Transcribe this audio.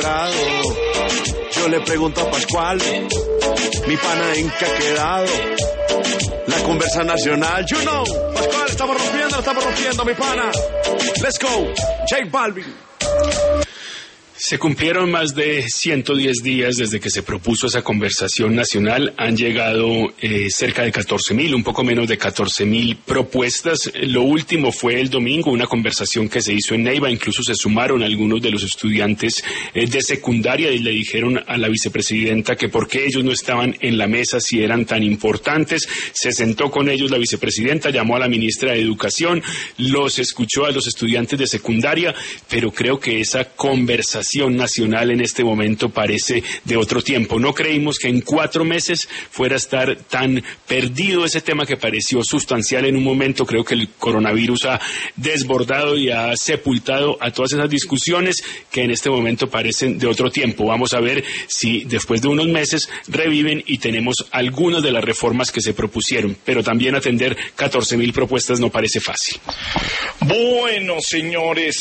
quebrado. Yo le pregunto a Pascual, mi pana, ¿en qué ha quedado la conversa nacional? You know, Pascual, estamos rompiendo, mi pana. Let's go, J Balvin. Se cumplieron más de 110 días desde que se propuso esa conversación nacional. Han llegado cerca de 14.000, un poco menos de 14.000 propuestas. Lo último fue el domingo, una conversación que se hizo en Neiva. Incluso se sumaron algunos de los estudiantes de secundaria y le dijeron a la vicepresidenta que por qué ellos no estaban en la mesa si eran tan importantes. Se sentó con ellos la vicepresidenta, llamó a la ministra de Educación, los escuchó a los estudiantes de secundaria, pero creo que esa conversación nacional en este momento parece de otro tiempo. No creímos que en 4 meses fuera a estar tan perdido ese tema que pareció sustancial en un momento. Creo que el coronavirus ha desbordado y ha sepultado a todas esas discusiones que en este momento parecen de otro tiempo. Vamos a ver si después de unos meses reviven y tenemos algunas de las reformas que se propusieron, pero también atender 14.000 propuestas no parece fácil. Bueno, señores.